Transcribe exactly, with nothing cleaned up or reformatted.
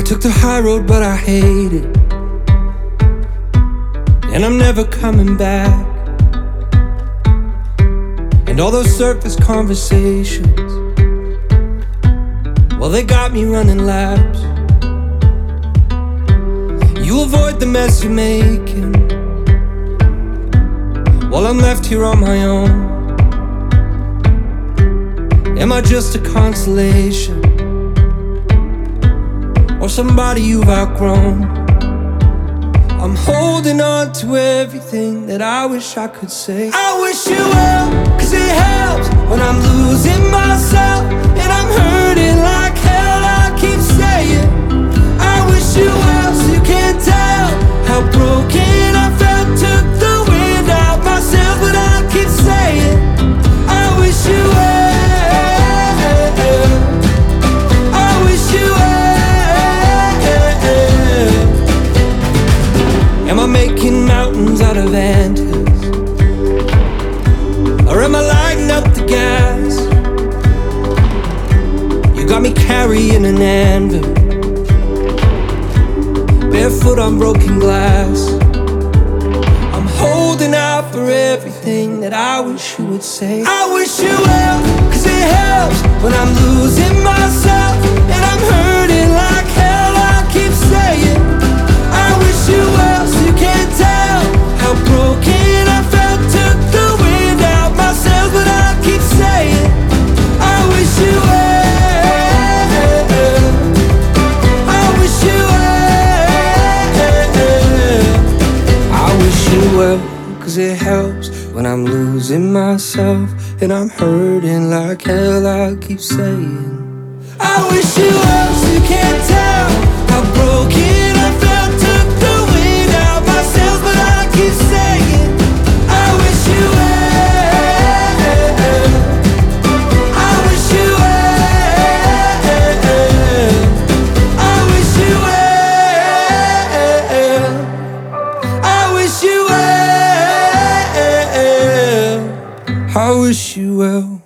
took the high road, but I hate it, and I'm never coming back. And all those surface conversations, well, they got me running laps. You avoid the mess you're making, while I'm left here on my own. Am I just a consolation, or somebody you've outgrown? I'm holding on to everything that I wish I could say. I wish you well, cause it helps when I'm losing myself, and I'm hurting like hell, I keep saying I wish you well, so you can't tell how broken I felt. Took the wind out my sails, but I keep saying I wish you well, I wish you well. Am I making mountains out of anthills, or am I lighting up the gas? You got me carrying an anvil, barefoot on broken glass. I'm holding out for everything that I wish you would say. I wish you well, cause it helps when I'm losing myself, and I'm hurting like hell, I keep saying I wish you well, so you can't tell how broken I felt. Took the wind out my sails, but I keep saying I wish you well, I wish you well, I wish you well, cause it helps when I'm losing myself, and I'm hurting like hell, I keep saying I wish you well, so you can't tell how broken I felt. Took the wind out my sails, but I keep saying I wish you well, I wish you well, I wish you well, I wish you well, I wish you well.